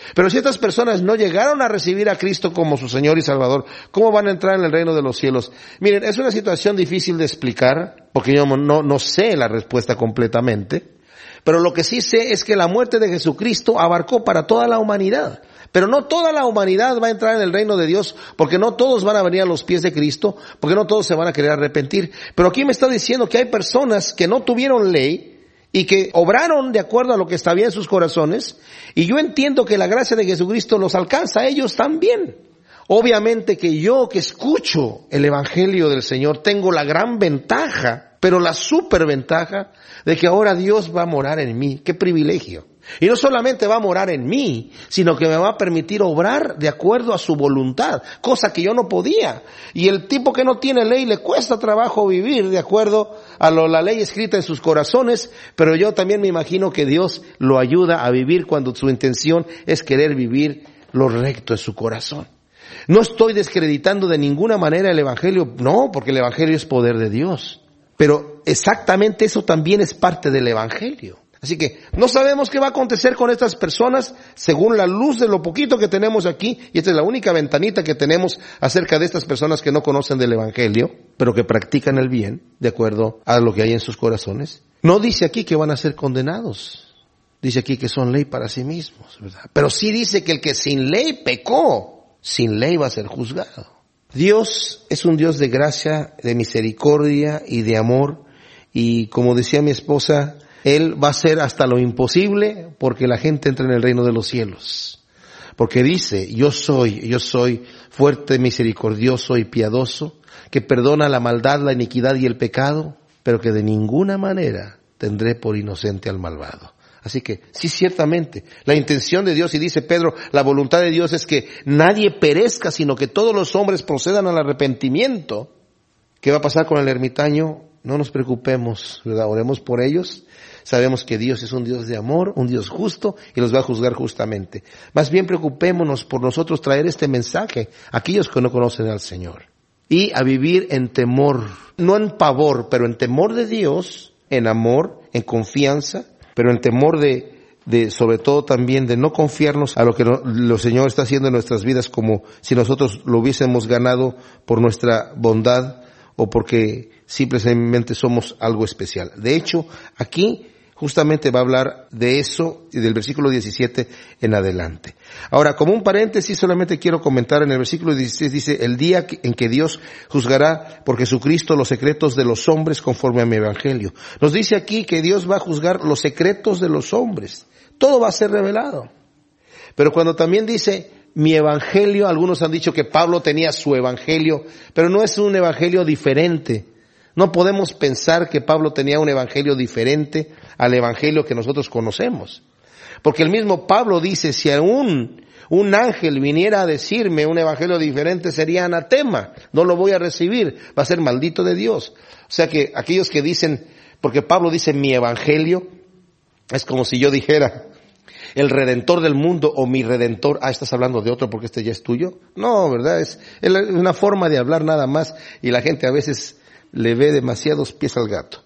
Pero si estas personas no llegaron a recibir a Cristo como su Señor y Salvador, ¿cómo van a entrar en el reino de los cielos? Miren, es una situación difícil de explicar, porque yo no, no sé la respuesta completamente, pero lo que sí sé es que la muerte de Jesucristo abarcó para toda la humanidad. Pero no toda la humanidad va a entrar en el reino de Dios, porque no todos van a venir a los pies de Cristo, porque no todos se van a querer arrepentir. Pero aquí me está diciendo que hay personas que no tuvieron ley, y que obraron de acuerdo a lo que está bien en sus corazones, y yo entiendo que la gracia de Jesucristo los alcanza a ellos también. Obviamente que yo que escucho el Evangelio del Señor tengo la gran ventaja, pero la superventaja de que ahora Dios va a morar en mí. ¡Qué privilegio! Y no solamente va a morar en mí, sino que me va a permitir obrar de acuerdo a su voluntad, cosa que yo no podía. Y el tipo que no tiene ley le cuesta trabajo vivir de acuerdo a lo, la ley escrita en sus corazones, pero yo también me imagino que Dios lo ayuda a vivir cuando su intención es querer vivir lo recto en su corazón. No estoy descreditando de ninguna manera el Evangelio, no, porque el Evangelio es poder de Dios. Pero exactamente eso también es parte del Evangelio. Así que no sabemos qué va a acontecer con estas personas según la luz de lo poquito que tenemos aquí, y esta es la única ventanita que tenemos acerca de estas personas que no conocen del Evangelio, pero que practican el bien de acuerdo a lo que hay en sus corazones. No dice aquí que van a ser condenados, dice aquí que son ley para sí mismos, ¿verdad? Pero sí dice que el que sin ley pecó, sin ley va a ser juzgado. Dios es un Dios de gracia, de misericordia y de amor, y como decía mi esposa, Él va a hacer hasta lo imposible porque la gente entre en el reino de los cielos. Porque dice, yo soy, yo soy fuerte, misericordioso y piadoso, que perdona la maldad, la iniquidad y el pecado, pero que de ninguna manera tendré por inocente al malvado. Así que, sí, ciertamente, la intención de Dios, y dice Pedro, la voluntad de Dios es que nadie perezca, sino que todos los hombres procedan al arrepentimiento. ¿Qué va a pasar con el ermitaño? No nos preocupemos, ¿verdad? Oremos por ellos. Sabemos que Dios es un Dios de amor, un Dios justo, y los va a juzgar justamente. Más bien preocupémonos por nosotros traer este mensaje a aquellos que no conocen al Señor. Y a vivir en temor, no en pavor, pero en temor de Dios, en amor, en confianza, pero en temor de, de sobre todo también de no confiarnos a lo que no, lo Señor está haciendo en nuestras vidas como si nosotros lo hubiésemos ganado por nuestra bondad o porque simplemente somos algo especial. De hecho, aquí justamente va a hablar de eso y del versículo diecisiete en adelante. Ahora, como un paréntesis, solamente quiero comentar en el versículo dieciséis, dice, el día en que Dios juzgará por Jesucristo los secretos de los hombres conforme a mi evangelio. Nos dice aquí que Dios va a juzgar los secretos de los hombres. Todo va a ser revelado. Pero cuando también dice mi evangelio, algunos han dicho que Pablo tenía su evangelio, pero no es un evangelio diferente. No podemos pensar que Pablo tenía un evangelio diferente al evangelio que nosotros conocemos. Porque el mismo Pablo dice, si aún un ángel viniera a decirme un evangelio diferente, sería anatema. No lo voy a recibir, va a ser maldito de Dios. O sea que aquellos que dicen, porque Pablo dice mi evangelio, es como si yo dijera, el redentor del mundo o mi redentor, ah, estás hablando de otro porque este ya es tuyo. No, ¿verdad? Es una forma de hablar nada más y la gente a veces le ve demasiados pies al gato.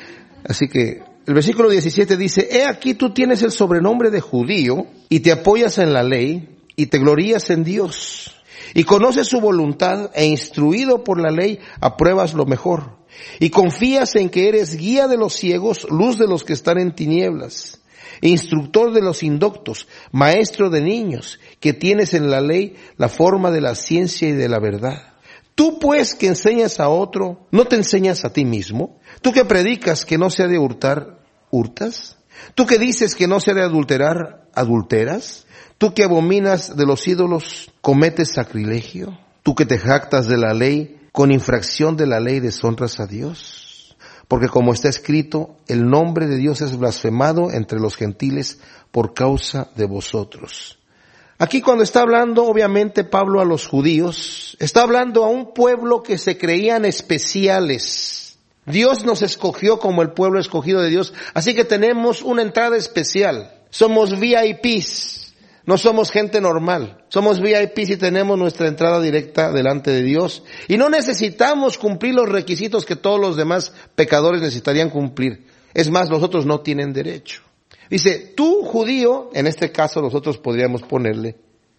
Así que el versículo diecisiete dice, he aquí tú tienes el sobrenombre de judío y te apoyas en la ley y te glorías en Dios y conoces su voluntad e instruido por la ley apruebas lo mejor y confías en que eres guía de los ciegos, luz de los que están en tinieblas, instructor de los indoctos, maestro de niños, que tienes en la ley la forma de la ciencia y de la verdad. Tú pues que enseñas a otro, ¿no te enseñas a ti mismo? Tú que predicas que no se ha de hurtar, ¿hurtas? Tú que dices que no se ha de adulterar, ¿adulteras? Tú que abominas de los ídolos, ¿cometes sacrilegio? Tú que te jactas de la ley, con infracción de la ley deshonras a Dios. Porque como está escrito, el nombre de Dios es blasfemado entre los gentiles por causa de vosotros. Aquí cuando está hablando, obviamente, Pablo a los judíos, está hablando a un pueblo que se creían especiales. Dios nos escogió como el pueblo escogido de Dios, así que tenemos una entrada especial. Somos V I Pes, no somos gente normal. Somos V I Pes y tenemos nuestra entrada directa delante de Dios. Y no necesitamos cumplir los requisitos que todos los demás pecadores necesitarían cumplir. Es más, los otros no tienen derecho. Dice, tú judío, en este caso nosotros podríamos ponerle,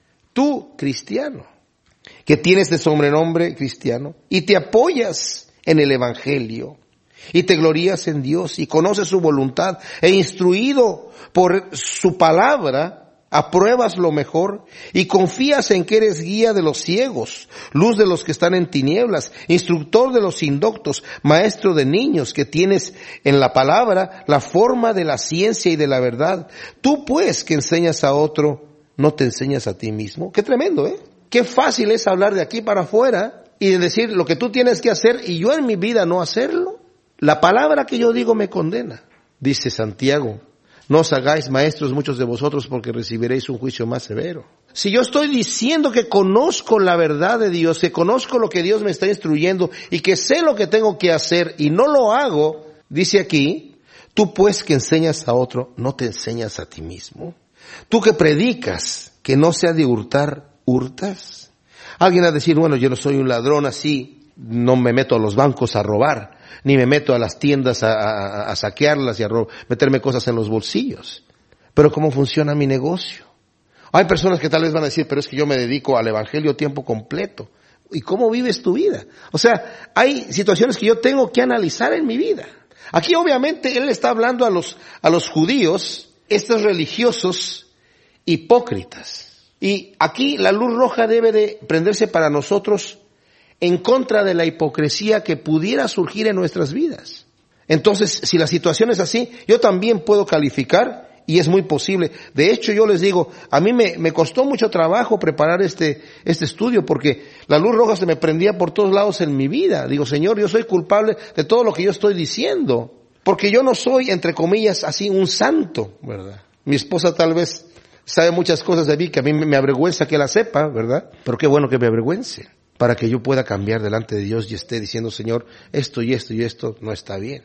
tú cristiano, que tienes de sobrenombre cristiano, y te apoyas en el evangelio, y te glorías en Dios, y conoces su voluntad, e instruido por su palabra, apruebas lo mejor, y confías en que eres guía de los ciegos, luz de los que están en tinieblas, instructor de los indoctos, maestro de niños, que tienes en la palabra la forma de la ciencia y de la verdad. Tú pues que enseñas a otro, ¿no te enseñas a ti mismo? Qué tremendo, ¿eh? Qué fácil es hablar de aquí para afuera y decir lo que tú tienes que hacer y yo en mi vida no hacerlo. La palabra que yo digo me condena. Dice Santiago, no os hagáis maestros muchos de vosotros porque recibiréis un juicio más severo. Si yo estoy diciendo que conozco la verdad de Dios, que conozco lo que Dios me está instruyendo y que sé lo que tengo que hacer y no lo hago, dice aquí, tú pues que enseñas a otro, ¿no te enseñas a ti mismo? Tú que predicas que no se ha de hurtar, ¿hurtas? Alguien va a decir, bueno, yo no soy un ladrón así, no me meto a los bancos a robar, ni me meto a las tiendas a, a, a saquearlas y a ro- meterme cosas en los bolsillos. Pero ¿cómo funciona mi negocio? Hay personas que tal vez van a decir, pero es que yo me dedico al evangelio tiempo completo. ¿Y cómo vives tu vida? O sea, hay situaciones que yo tengo que analizar en mi vida. Aquí obviamente él está hablando a los, a los judíos, estos religiosos hipócritas. Y aquí la luz roja debe de prenderse para nosotros en contra de la hipocresía que pudiera surgir en nuestras vidas. Entonces, si la situación es así, yo también puedo calificar y es muy posible. De hecho, yo les digo, a mí me, me costó mucho trabajo preparar este, este estudio porque la luz roja se me prendía por todos lados en mi vida. Digo, Señor, yo soy culpable de todo lo que yo estoy diciendo, porque yo no soy, entre comillas, así un santo, ¿verdad? Mi esposa tal vez sabe muchas cosas de mí que a mí me avergüenza que la sepa, ¿verdad? Pero qué bueno que me avergüence, para que yo pueda cambiar delante de Dios y esté diciendo, Señor, esto y esto y esto no está bien.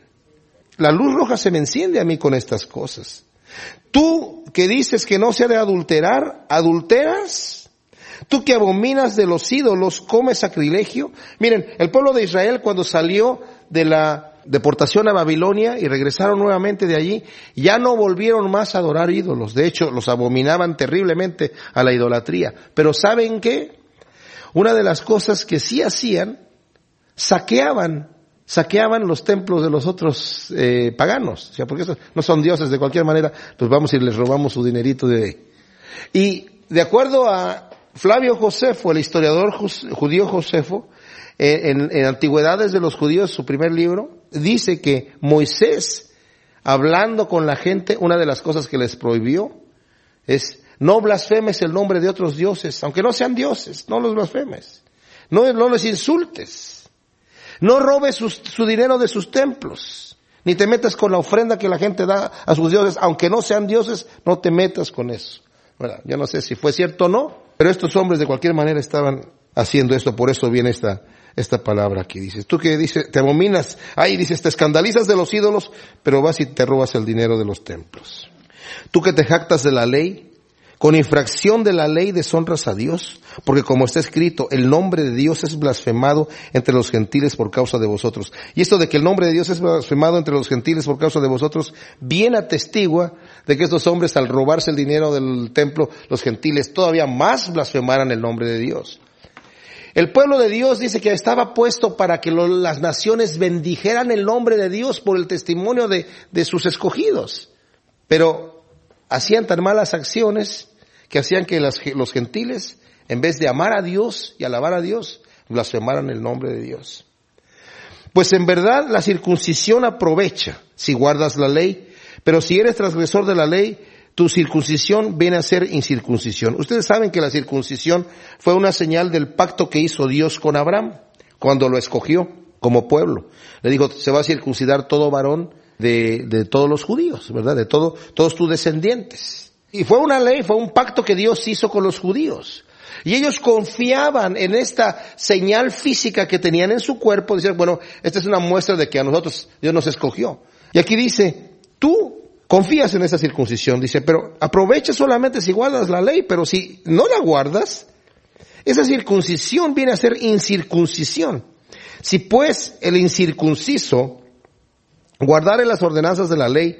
La luz roja se me enciende a mí con estas cosas. Tú que dices que no se ha de adulterar, ¿adulteras? Tú que abominas de los ídolos, ¿comes sacrilegio? Miren, el pueblo de Israel cuando salió de la deportación a Babilonia y regresaron nuevamente de allí, ya no volvieron más a adorar ídolos. De hecho, los abominaban terriblemente a la idolatría. Pero ¿saben qué? Una de las cosas que sí hacían, saqueaban, saqueaban los templos de los otros eh, paganos. O sea, porque esos no son dioses de cualquier manera, pues vamos y les robamos su dinerito de ahí. Y de acuerdo a Flavio Josefo, el historiador judío Josefo, eh, en, en Antigüedades de los Judíos, su primer libro, dice que Moisés, hablando con la gente, una de las cosas que les prohibió es no blasfemes el nombre de otros dioses, aunque no sean dioses, no los blasfemes. No, no les insultes. No robes sus, su dinero de sus templos. Ni te metas con la ofrenda que la gente da a sus dioses, aunque no sean dioses, no te metas con eso. Bueno, yo no sé si fue cierto o no, pero estos hombres de cualquier manera estaban haciendo esto, por eso viene esta, esta palabra aquí. Dices, tú que dices, te abominas, ahí dices, te escandalizas de los ídolos, pero vas y te robas el dinero de los templos. Tú que te jactas de la ley, con infracción de la ley deshonras a Dios, porque como está escrito, el nombre de Dios es blasfemado entre los gentiles por causa de vosotros. Y esto de que el nombre de Dios es blasfemado entre los gentiles por causa de vosotros, bien atestigua de que estos hombres al robarse el dinero del templo, los gentiles todavía más blasfemaran el nombre de Dios. El pueblo de Dios dice que estaba puesto para que lo, las naciones bendijeran el nombre de Dios por el testimonio de, de sus escogidos. Pero hacían tan malas acciones que hacían que las, los gentiles, en vez de amar a Dios y alabar a Dios, blasfemaran el nombre de Dios. Pues en verdad la circuncisión aprovecha si guardas la ley, pero si eres transgresor de la ley, tu circuncisión viene a ser incircuncisión. Ustedes saben que la circuncisión fue una señal del pacto que hizo Dios con Abraham cuando lo escogió como pueblo. Le dijo, se va a circuncidar todo varón de, de todos los judíos, ¿verdad? De todo, todos tus descendientes. Y fue una ley, fue un pacto que Dios hizo con los judíos. Y ellos confiaban en esta señal física que tenían en su cuerpo. Decían, bueno, esta es una muestra de que a nosotros Dios nos escogió. Y aquí dice, tú confías en esa circuncisión. Dice, pero aprovecha solamente si guardas la ley, pero si no la guardas, esa circuncisión viene a ser incircuncisión. Si pues el incircunciso guardare las ordenanzas de la ley,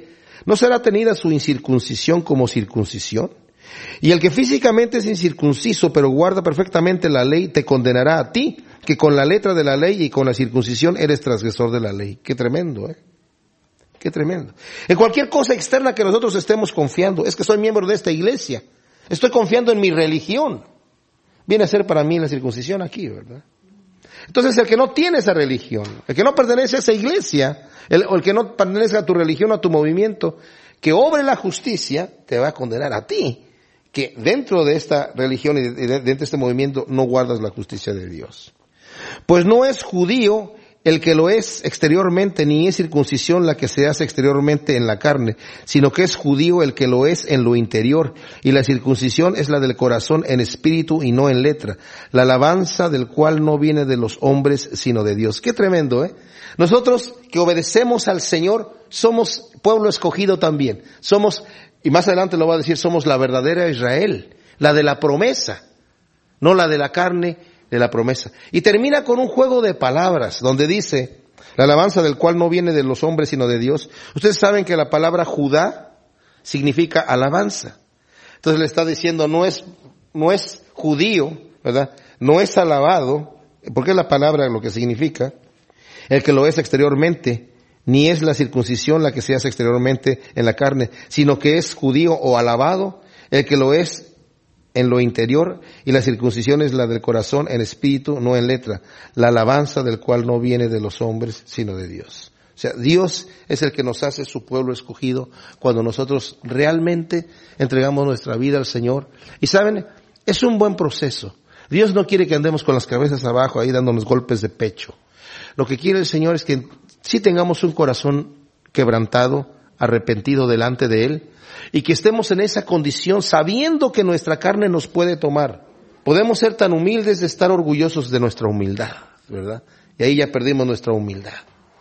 ¿No será tenida su incircuncisión como circuncisión? Y el que físicamente es incircunciso, pero guarda perfectamente la ley, te condenará a ti, que con la letra de la ley y con la circuncisión eres transgresor de la ley. Qué tremendo, ¿eh? Qué tremendo. En cualquier cosa externa que nosotros estemos confiando, es que soy miembro de esta iglesia, estoy confiando en mi religión, viene a ser para mí la circuncisión aquí, ¿verdad? Entonces el que no tiene esa religión, el que no pertenece a esa iglesia, el, o el que no pertenece a tu religión o a tu movimiento, que obre la justicia, te va a condenar a ti, que dentro de esta religión y de, de, dentro de este movimiento no guardas la justicia de Dios. Pues no es judío el que lo es exteriormente, ni es circuncisión la que se hace exteriormente en la carne, sino que es judío el que lo es en lo interior, y la circuncisión es la del corazón en espíritu y no en letra, la alabanza del cual no viene de los hombres, sino de Dios. Qué tremendo, ¿eh? Nosotros que obedecemos al Señor, somos pueblo escogido también, somos, y más adelante lo va a decir, somos la verdadera Israel, la de la promesa, no la de la carne, de la promesa. Y termina con un juego de palabras, donde dice, la alabanza del cual no viene de los hombres, sino de Dios. Ustedes saben que la palabra Judá significa alabanza. Entonces le está diciendo, no es, no es judío, ¿verdad? No es alabado, porque es la palabra lo que significa, el que lo es exteriormente, ni es la circuncisión la que se hace exteriormente en la carne, sino que es judío o alabado, el que lo es en lo interior, y la circuncisión es la del corazón en espíritu, no en letra, la alabanza del cual no viene de los hombres, sino de Dios. O sea, Dios es el que nos hace su pueblo escogido cuando nosotros realmente entregamos nuestra vida al Señor. Y saben, es un buen proceso. Dios no quiere que andemos con las cabezas abajo ahí dándonos golpes de pecho. Lo que quiere el Señor es que sí tengamos un corazón quebrantado, arrepentido delante de Él, y que estemos en esa condición sabiendo que nuestra carne nos puede tomar. Podemos ser tan humildes de estar orgullosos de nuestra humildad, ¿verdad? Y ahí ya perdimos nuestra humildad.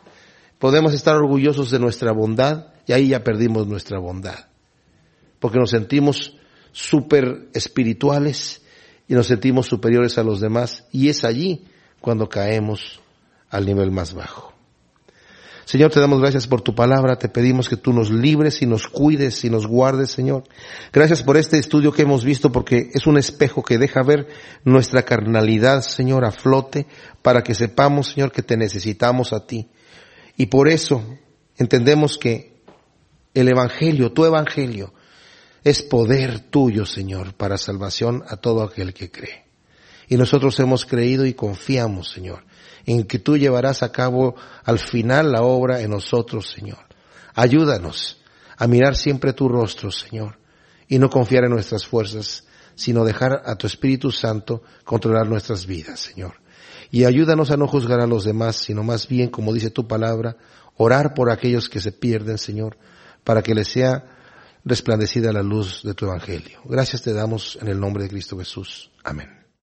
Podemos estar orgullosos de nuestra bondad y ahí ya perdimos nuestra bondad. Porque nos sentimos súper espirituales y nos sentimos superiores a los demás, y es allí cuando caemos al nivel más bajo. Señor, te damos gracias por tu palabra, te pedimos que tú nos libres y nos cuides y nos guardes, Señor. Gracias por este estudio que hemos visto, porque es un espejo que deja ver nuestra carnalidad, Señor, a flote, para que sepamos, Señor, que te necesitamos a ti. Y por eso entendemos que el Evangelio, tu Evangelio, es poder tuyo, Señor, para salvación a todo aquel que cree. Y nosotros hemos creído y confiamos, Señor, en que tú llevarás a cabo al final la obra en nosotros, Señor. Ayúdanos a mirar siempre tu rostro, Señor, y no confiar en nuestras fuerzas, sino dejar a tu Espíritu Santo controlar nuestras vidas, Señor. Y ayúdanos a no juzgar a los demás, sino más bien, como dice tu palabra, orar por aquellos que se pierden, Señor, para que les sea resplandecida la luz de tu Evangelio. Gracias te damos en el nombre de Cristo Jesús. Amén.